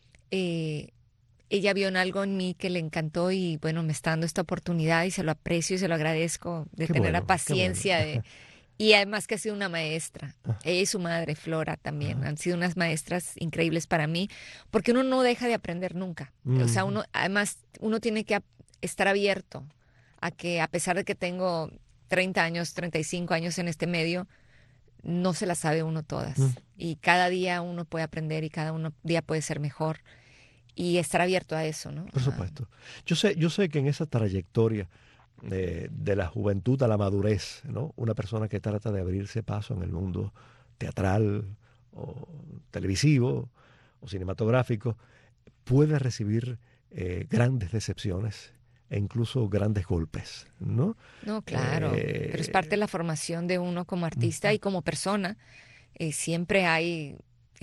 ella vio en algo en mí que le encantó y bueno, me está dando esta oportunidad y se lo aprecio y se lo agradezco de tener la paciencia. Y además que ha sido una maestra. Ella y su madre, Flora, también han sido unas maestras increíbles para mí, porque uno no deja de aprender nunca. O sea, uno tiene que estar abierto a que, a pesar de que tengo 30 años, 35 años en este medio, no se las sabe uno todas. Y cada día uno puede aprender y cada día puede ser mejor. Y estar abierto a eso, ¿no? Por supuesto. Yo sé que en esa trayectoria de la juventud a la madurez, ¿no? Una persona que trata de abrirse paso en el mundo teatral o televisivo o cinematográfico puede recibir grandes decepciones e incluso grandes golpes, ¿no? No, claro, pero es parte de la formación de uno como artista y como persona. Siempre hay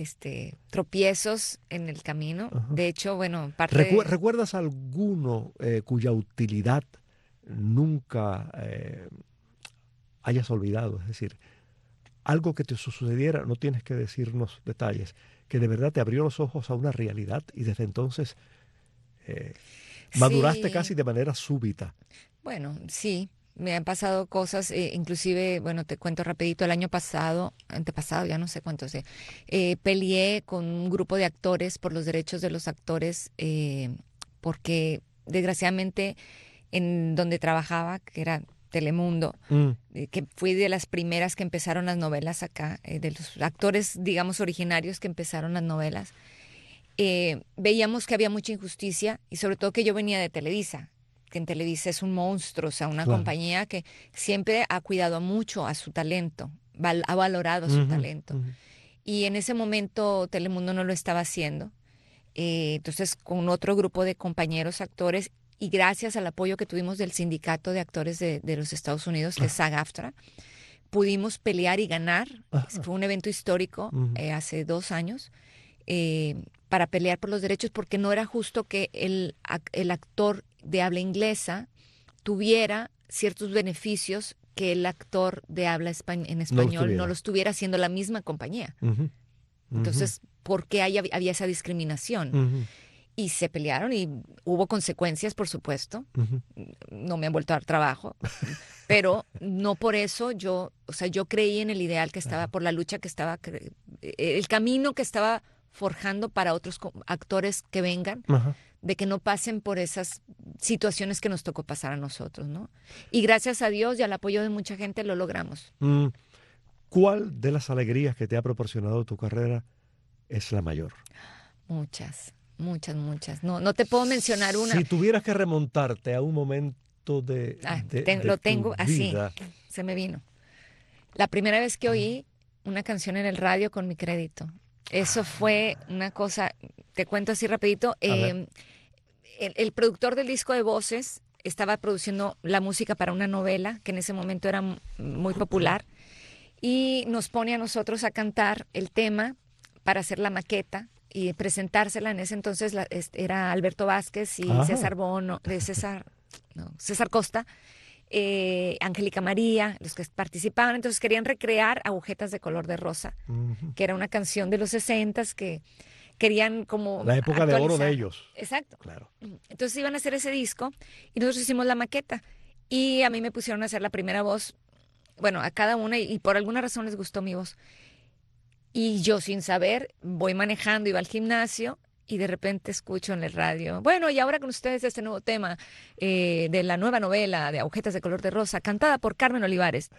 tropiezos en el camino. De hecho, bueno, ¿Recuerdas alguno cuya utilidad nunca hayas olvidado? Es decir, algo que te sucediera, no tienes que decirnos detalles, que de verdad te abrió los ojos a una realidad y desde entonces maduraste casi de manera súbita. Bueno, sí, me han pasado cosas, inclusive, bueno, te cuento rapidito, el año pasado, antepasado, ya no sé cuántos, peleé con un grupo de actores por los derechos de los actores, porque desgraciadamente en donde trabajaba, que era Telemundo, que fui de las primeras que empezaron las novelas acá, de los actores, digamos, originarios que empezaron las novelas, veíamos que había mucha injusticia y sobre todo que yo venía de Televisa, que en Televisa es un monstruo, o sea, una compañía que siempre ha cuidado mucho a su talento, ha valorado su talento. Y en ese momento Telemundo no lo estaba haciendo. Entonces, con otro grupo de compañeros actores, y gracias al apoyo que tuvimos del Sindicato de Actores de los Estados Unidos, que es SAG-AFTRA, pudimos pelear y ganar. Fue un evento histórico hace 2 años, para pelear por los derechos, porque no era justo que el actor de habla inglesa tuviera ciertos beneficios que el actor de habla en español no los tuviera siendo la misma compañía. Entonces, ¿por qué había esa discriminación? Y se pelearon y hubo consecuencias, por supuesto. No me han vuelto a dar trabajo, pero no por eso yo creí en el ideal que estaba, por la lucha que estaba, el camino que estaba forjando para otros actores que vengan, de que no pasen por esas situaciones que nos tocó pasar a nosotros, ¿no? Y gracias a Dios y al apoyo de mucha gente lo logramos. ¿Cuál de las alegrías que te ha proporcionado tu carrera es la mayor? Muchas. No te puedo mencionar una. Si tuvieras que remontarte a un momento de lo tengo tu así, vida. Se me vino. La primera vez que oí una canción en el radio con mi crédito. Eso fue una cosa, te cuento así rapidito. el productor del disco de voces estaba produciendo la música para una novela que en ese momento era muy popular y nos pone a nosotros a cantar el tema para hacer la maqueta y presentársela. En ese entonces era Alberto Vázquez y César Bono, César Costa, Angélica María, los que participaban. Entonces querían recrear Agujetas de color de rosa, que era una canción de los 60s que querían como la época actualizar. de oro de ellos. Exacto. Claro. Entonces iban a hacer ese disco y nosotros hicimos la maqueta y a mí me pusieron a hacer la primera voz, bueno, a cada una y por alguna razón les gustó mi voz. Y yo sin saber voy manejando, iba al gimnasio y de repente escucho en el radio, bueno, y ahora con ustedes este nuevo tema de la nueva novela de Agujetas de color de rosa, cantada por Carmen Olivares.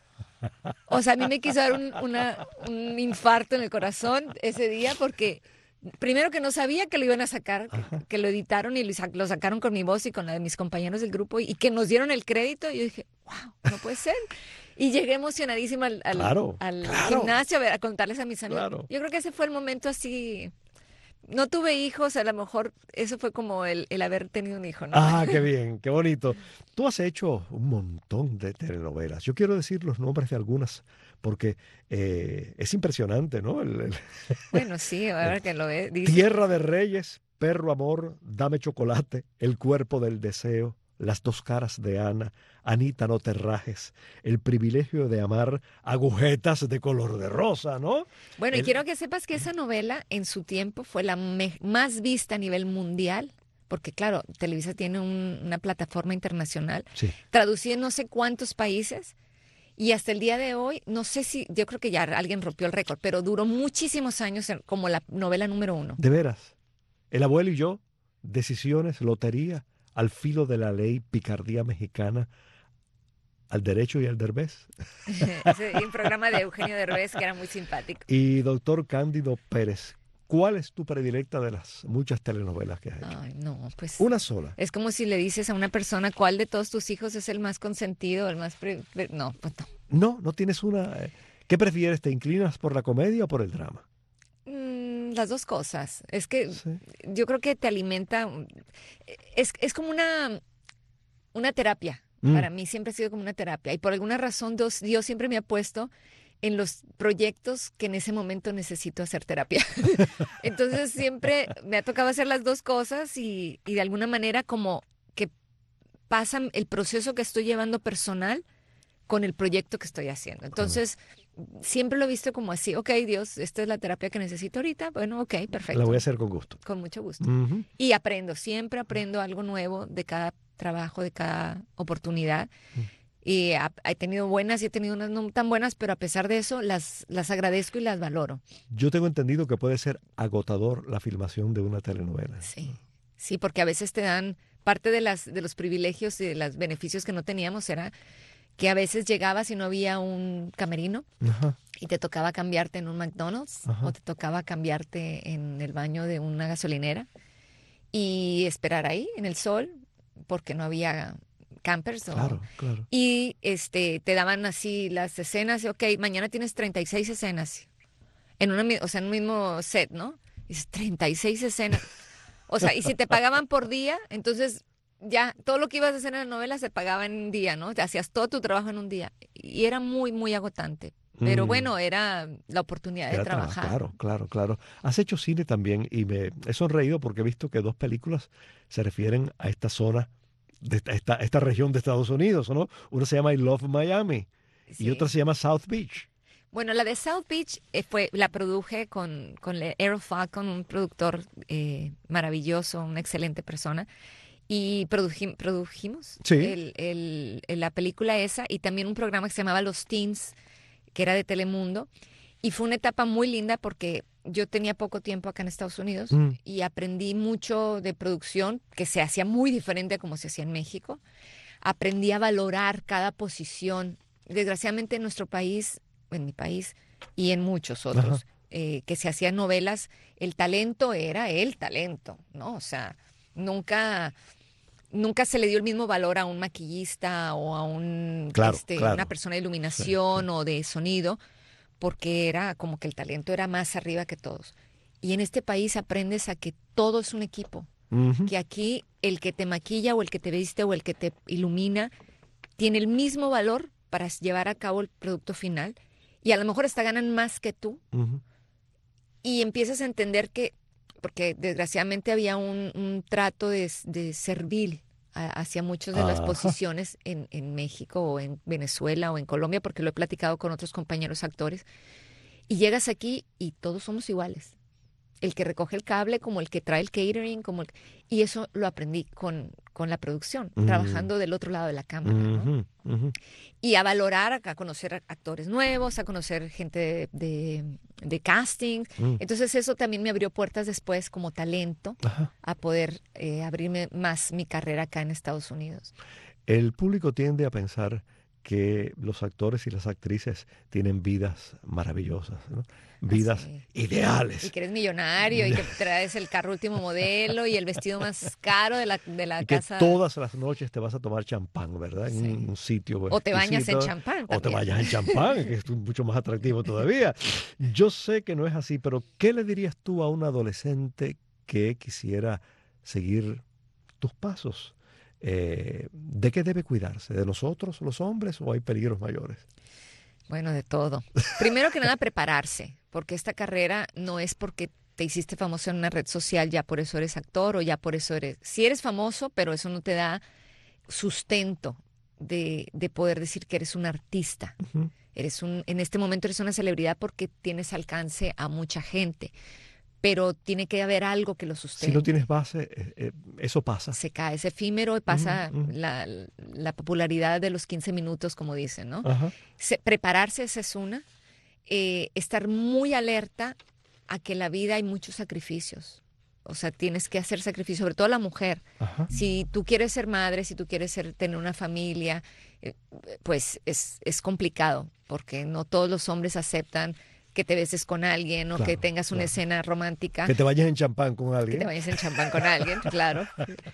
O sea, a mí me quiso dar un infarto en el corazón ese día porque primero que no sabía que lo iban a sacar, que lo editaron y lo sacaron con mi voz y con la de mis compañeros del grupo y que nos dieron el crédito. Y yo dije, wow, no puede ser. Y llegué emocionadísima al gimnasio a contarles a mis amigos. Claro. Yo creo que ese fue el momento así. No tuve hijos, a lo mejor eso fue como el haber tenido un hijo, ¿no? Ah, qué bien, qué bonito. Tú has hecho un montón de telenovelas. Yo quiero decir los nombres de algunas porque es impresionante, ¿no? Bueno, sí, ahora que lo ves. Tierra de Reyes, Perro Amor, Dame Chocolate, El Cuerpo del Deseo, Las Dos Caras de Ana, Anita No Te Rajes, El Privilegio de Amar, Agujetas de color de rosa, ¿no? Bueno, y quiero que sepas que esa novela en su tiempo fue la más vista a nivel mundial, porque claro, Televisa tiene una plataforma internacional, traducida en no sé cuántos países, y hasta el día de hoy, no sé si, yo creo que ya alguien rompió el récord, pero duró muchísimos años como la novela número 1. De veras, El Abuelo y Yo, Decisiones, Lotería, Al Filo de la Ley, Picardía Mexicana, Al Derecho y al Derbez. Un programa de Eugenio Derbez que era muy simpático. Y Doctor Cándido Pérez. ¿Cuál es tu predilecta de las muchas telenovelas que has hecho? Ay, no, pues... Una sola. Es como si le dices a una persona cuál de todos tus hijos es el más consentido, el más... No, pues no. No tienes una... ¿Qué prefieres? ¿Te inclinas por la comedia o por el drama? Las dos cosas. Es que yo creo que te alimenta... Es como una terapia. Para mí siempre ha sido como una terapia. Y por alguna razón Dios siempre me ha puesto en los proyectos que en ese momento necesito hacer terapia. Entonces siempre me ha tocado hacer las dos cosas y de alguna manera como que pasan el proceso que estoy llevando personal con el proyecto que estoy haciendo. Entonces siempre lo he visto como así, ok, Dios, esta es la terapia que necesito ahorita, bueno, ok, perfecto. La voy a hacer con gusto. Con mucho gusto. Y siempre aprendo algo nuevo de cada trabajo, de cada oportunidad. Y he tenido buenas y he tenido unas no tan buenas, pero a pesar de eso las agradezco y las valoro. Yo tengo entendido que puede ser agotador la filmación de una telenovela. Sí, porque a veces te dan parte de los privilegios y de los beneficios que no teníamos era que a veces llegabas y no había un camerino y te tocaba cambiarte en un McDonald's o te tocaba cambiarte en el baño de una gasolinera y esperar ahí en el sol porque no había campers. Claro. Y te daban así las escenas, ok, mañana tienes 36 escenas en un mismo set, ¿no? Es 36 escenas. O sea, y si te pagaban por día, entonces ya todo lo que ibas a hacer en la novela se pagaba en un día, ¿no? Te hacías todo tu trabajo en un día. Y era muy, muy agotante. Pero bueno, era la oportunidad de trabajar. Claro. Has hecho cine también y me he sonreído porque he visto que 2 películas se refieren a esta zona, de esta región de Estados Unidos, ¿no? Una se llama I Love Miami y otra se llama South Beach. Bueno, la de South Beach la produje con Errol Falcon, un productor maravilloso, una excelente persona. Y produjimos la película esa y también un programa que se llamaba Los Teens, que era de Telemundo. Y fue una etapa muy linda porque yo tenía poco tiempo acá en Estados Unidos y aprendí mucho de producción que se hacía muy diferente a como se hacía en México. Aprendí a valorar cada posición. Desgraciadamente en nuestro país, en mi país y en muchos otros, que se hacían novelas, el talento era el talento, ¿no? O sea, nunca se le dio el mismo valor a un maquillista o a una persona de iluminación o de sonido, porque era como que el talento era más arriba que todos. Y en este país aprendes a que todo es un equipo. que aquí el que te maquilla o el que te viste o el que te ilumina tiene el mismo valor para llevar a cabo el producto final y a lo mejor hasta ganan más que tú. Y empiezas a entender que, porque desgraciadamente había un trato de servil hacia muchas de las posiciones en México o en Venezuela o en Colombia, porque lo he platicado con otros compañeros actores, y llegas aquí y todos somos iguales. El que recoge el cable, como el que trae el catering, y eso lo aprendí con la producción, trabajando del otro lado de la cámara, ¿no? Y a valorar, a conocer actores nuevos, a conocer gente de casting. Entonces eso también me abrió puertas después como talento a poder abrirme más mi carrera acá en Estados Unidos. El público tiende a pensar que los actores y las actrices tienen vidas maravillosas, ¿no? Vidas ideales. Y que eres millonario y que traes el carro último modelo y el vestido más caro de la y casa. Que todas las noches te vas a tomar champán, ¿verdad? En un sitio. O te bañas en champán. O te bañas en champán, que es mucho más atractivo todavía. Yo sé que no es así, pero ¿qué le dirías tú a un adolescente que quisiera seguir tus pasos? ¿De qué debe cuidarse? ¿De nosotros, los hombres, o hay peligros mayores? Bueno, de todo. Primero que nada, prepararse, porque esta carrera no es porque te hiciste famoso en una red social, ya por eso eres actor o ya por eso eres... Sí eres famoso, pero eso no te da sustento de poder decir que eres un artista. En este momento eres una celebridad porque tienes alcance a mucha gente. Pero tiene que haber algo que lo sustente. Si no tienes base, eso pasa. Se cae, es efímero y pasa la popularidad de los 15 minutos, como dicen, ¿no? Prepararse, esa es una. Estar muy alerta a que en la vida hay muchos sacrificios. O sea, tienes que hacer sacrificios, sobre todo la mujer. Si tú quieres ser madre, si tú quieres tener una familia, pues es complicado, porque no todos los hombres aceptan que te beses con alguien o que tengas una escena romántica. Que te vayas en champán con alguien. Que te vayas en champán con alguien, claro.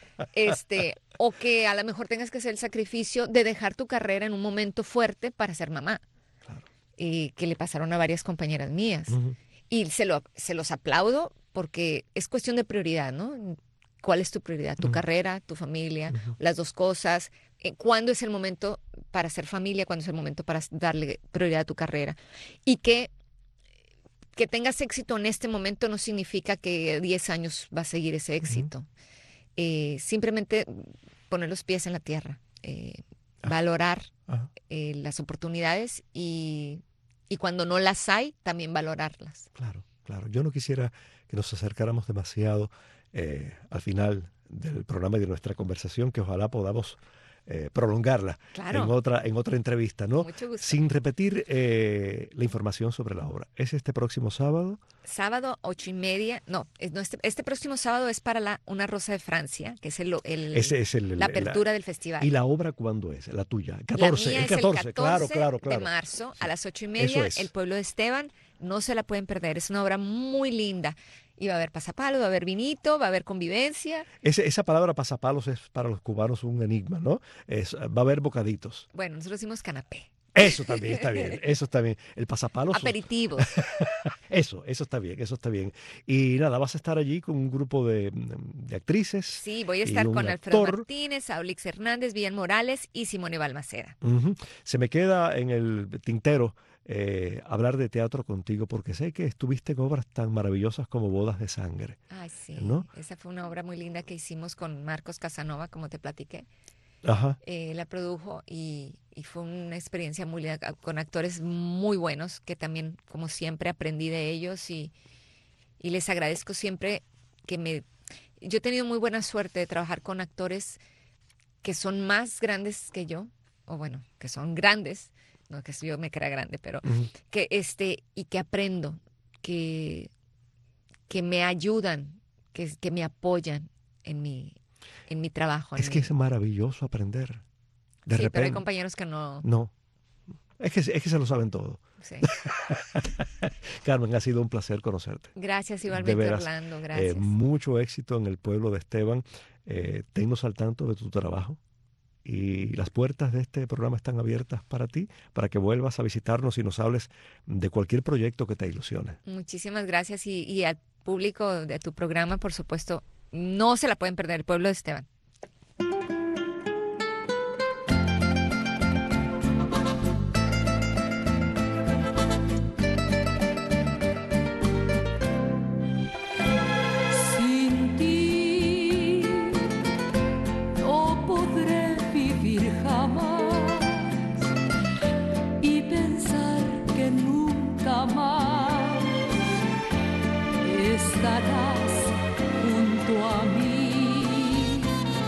O que a lo mejor tengas que hacer el sacrificio de dejar tu carrera en un momento fuerte para ser mamá. Claro. Que le pasaron a varias compañeras mías. Y se los aplaudo porque es cuestión de prioridad, ¿no? ¿Cuál es tu prioridad? ¿Tu carrera, tu familia, las dos cosas? ¿Cuándo es el momento para hacer familia? ¿Cuándo es el momento para darle prioridad a tu carrera? Y que tengas éxito en este momento no significa que 10 años va a seguir ese éxito. Simplemente poner los pies en la tierra, valorar las oportunidades y cuando no las hay, también valorarlas. Claro, claro. Yo no quisiera que nos acercáramos demasiado al final del programa y de nuestra conversación, que ojalá podamos prolongarla en otra entrevista, ¿no? Mucho gusto. Sin repetir la información sobre la obra. ¿Es este próximo sábado? Sábado, 8:30. No, este próximo sábado es para Una Rosa de Francia, que es la apertura del festival. ¿Y la obra cuándo es? La tuya. 14. La mía el 14, el 14 claro. de marzo a las 8:30. El Pueblo de Esteban. No se la pueden perder. Es una obra muy linda. Y va a haber pasapalos, va a haber vinito, va a haber convivencia. Esa palabra pasapalos es para los cubanos un enigma, ¿no? Va a haber bocaditos. Bueno, nosotros decimos canapé. Eso también está bien, eso está bien. El pasapalos. Aperitivos. Eso está bien. Y nada, vas a estar allí con un grupo de actrices. Sí, voy a estar con Alfredo Martínez, Aulix Hernández, Villan Morales y Simone Balmaceda. Se me queda en el tintero hablar de teatro contigo, porque sé que estuviste en obras tan maravillosas como Bodas de Sangre. Ay, sí. ¿No? Esa fue una obra muy linda que hicimos con Marcos Casanova, como te platiqué. La produjo y fue una experiencia muy linda, con actores muy buenos, que también, como siempre, aprendí de ellos y les agradezco siempre yo he tenido muy buena suerte de trabajar con actores que son más grandes que yo, o bueno, que son grandes, no que yo me crea grande, pero y que aprendo, que me ayudan, que me apoyan en mi trabajo. Es que es maravilloso aprender. De repente. Pero hay compañeros que no. No. Es que se lo saben todo. Sí. Carmen, ha sido un placer conocerte. Gracias, igualmente, Orlando. Gracias. Mucho éxito en el Pueblo de Esteban. Tennos al tanto de tu trabajo. Y las puertas de este programa están abiertas para ti, para que vuelvas a visitarnos y nos hables de cualquier proyecto que te ilusione. Muchísimas gracias y al público de tu programa, por supuesto, no se la pueden perder, el pueblo de Esteban. Estarás junto a mí,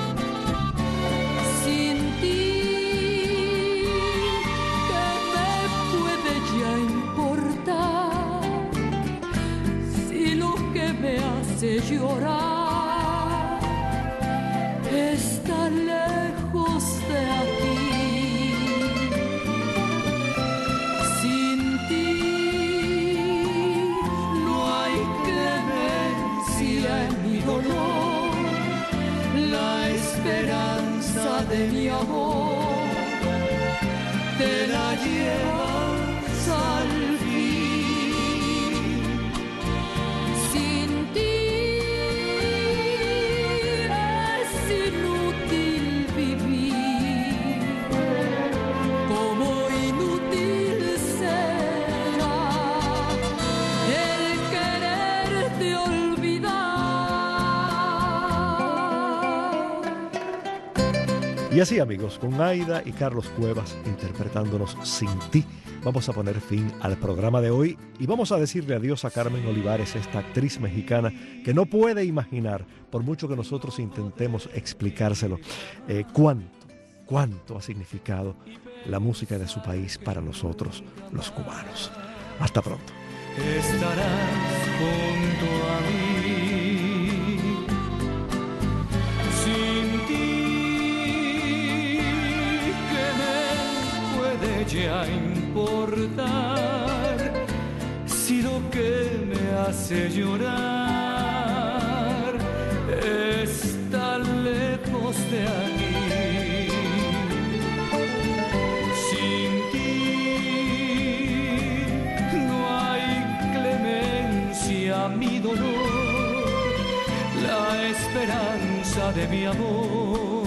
sin ti, ¿qué me puede ya importar? Si lo que me hace llorar está lejos de aquí. La esperanza de mi amor te la llevas al fin. Sin ti es inútil vivir, como inútil será el quererte olvidar. Y así, amigos, con Aida y Carlos Cuevas interpretándonos Sin Ti, vamos a poner fin al programa de hoy y vamos a decirle adiós a Carmen Olivares, esta actriz mexicana que no puede imaginar, por mucho que nosotros intentemos explicárselo, cuánto ha significado la música de su país para nosotros, los cubanos. Hasta pronto. Estarás junto a mí, sin ti. Ya importar si lo que me hace llorar está lejos de aquí. Sin ti no hay clemencia a mi dolor, la esperanza de mi amor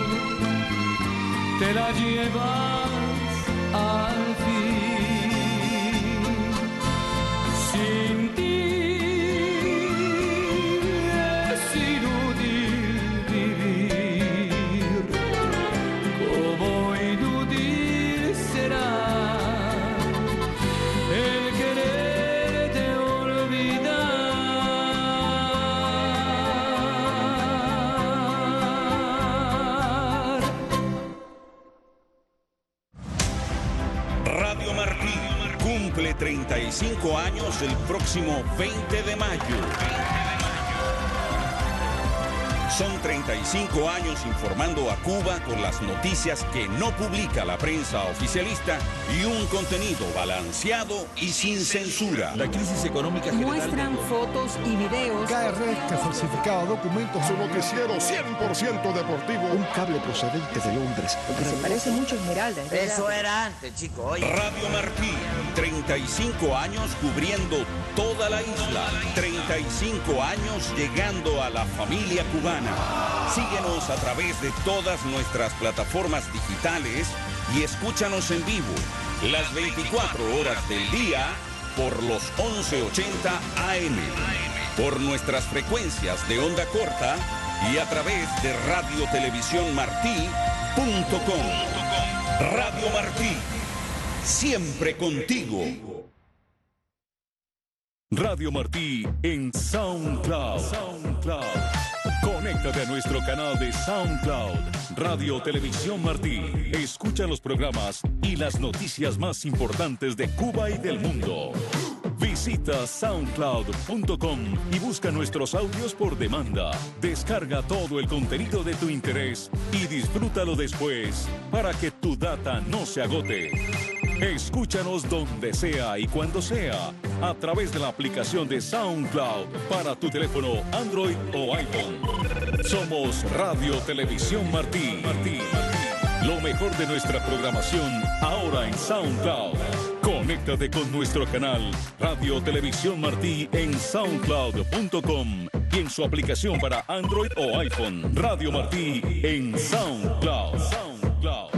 te la llevas al fin. Sin ti es inútil vivir, como inútil será el quererte olvidar. Radio Martí cumple 35 años el próximo 20 de mayo. Son 35 años informando a Cuba con las noticias que no publica la prensa oficialista y un contenido balanceado y sin censura. La crisis económica muestran fotos y videos. KR que falsificaba documentos. Su noticiero 100% deportivo. Un cable procedente de Londres. Porque se parece mucho a Esmeralda. Eso era antes, chicos. Oye. Radio Martí, 35 años cubriendo toda la isla. 35 años llegando a la familia cubana. Síguenos a través de todas nuestras plataformas digitales y escúchanos en vivo las 24 horas del día por los 1180 AM, por nuestras frecuencias de onda corta y a través de radiotelevisiónmartí.com. Radio Martí, siempre contigo. Radio Martí en SoundCloud. Conéctate a nuestro canal de SoundCloud, Radio Televisión Martí. Escucha los programas y las noticias más importantes de Cuba y del mundo. Visita soundcloud.com y busca nuestros audios por demanda. Descarga todo el contenido de tu interés y disfrútalo después para que tu data no se agote. Escúchanos donde sea y cuando sea a través de la aplicación de SoundCloud para tu teléfono Android o iPhone. Somos Radio Televisión Martí. Lo mejor de nuestra programación ahora en SoundCloud. Conéctate con nuestro canal Radio Televisión Martí en soundcloud.com y en su aplicación para Android o iPhone. Radio Martí en SoundCloud.